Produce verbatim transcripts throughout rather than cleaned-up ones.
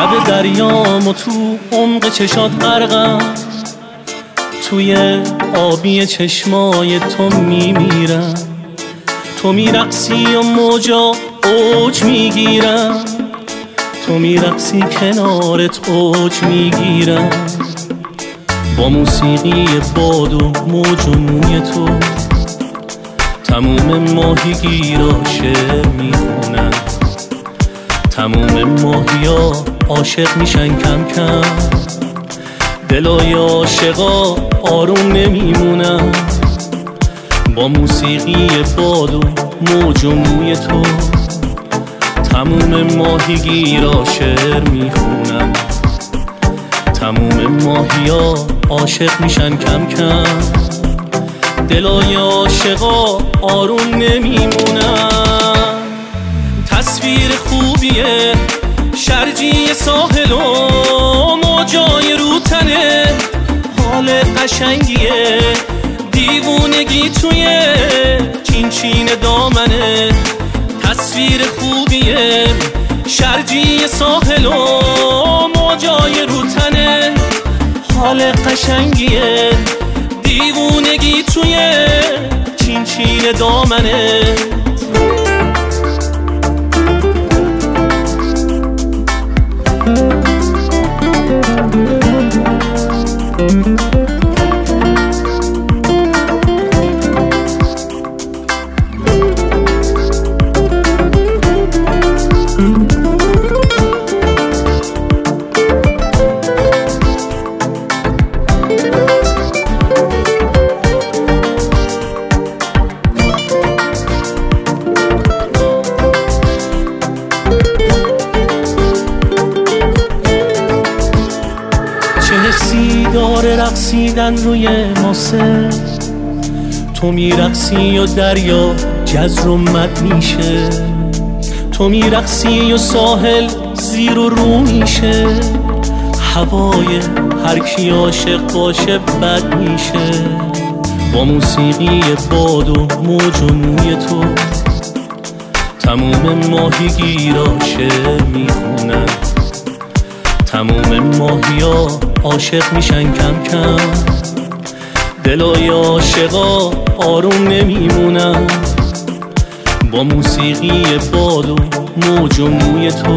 لب دریام و تو عمق چشات غرقم، توی آبی چشمای تو میمیرم. تو میرقصی و موجا اوج میگیرم، تو میرقصی کنارت اوج میگیرم. با موسیقی باد و موج و موی تو تموم ماهیگیرا شعر میخونن، تموم ماهیا عاشق میشن کم کم. دلای عاشقا آروم نمیمونن، با موسیقی باد و موج و موی تو تموم ماهیگیرا شعر میخونن، تموم ماهیا عاشق میشن کم کم. دلای عاشقا آروم نمیمونن. تصویر خوبیه شرجی ساحل و موجای روتنه، حال قشنگیه دیوونگی توی چین چین دامنه. تصویر خوبیه شرجی ساحل و موجای روتنه، حال قشنگیه دیوونگی توی چین چین دامنه. داره رقصیدن روی ماسه، تو میرقصی و دریا جزر و مد میشه، تو میرقصی و ساحل زیر و رو میشه. هوای هر کی عاشق باشه بد میشه، با موسیقی باد و موج و موی تو تموم ماهیگیرا شعر میخونن، تموم ماهیا عاشق میشن کم کم. دلای عاشقا آروم نمیمونن، با موسیقی باد و موج و موی تو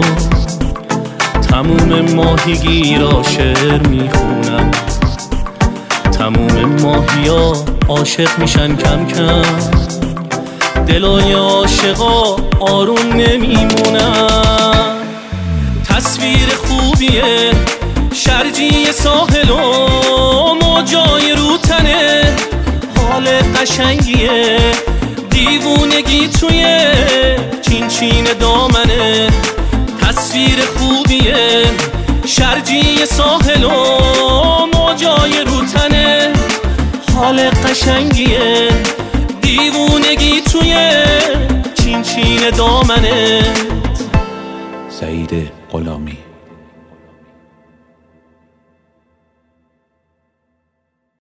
تموم ماهیگیرا شعر میخونن، تموم ماهیا عاشق میشن کم کم. دلای عاشقا آروم نمیمونن. تصویر خوبیه شرجی ساحل و موجای روتنه، حال قشنگیه دیوونگی توی چین چین دامنه. تصویر خوبیه شرجی ساحل و موجای روتنه، حال قشنگیه دیوونگی توی چین چین دامنه. سعید غلامی.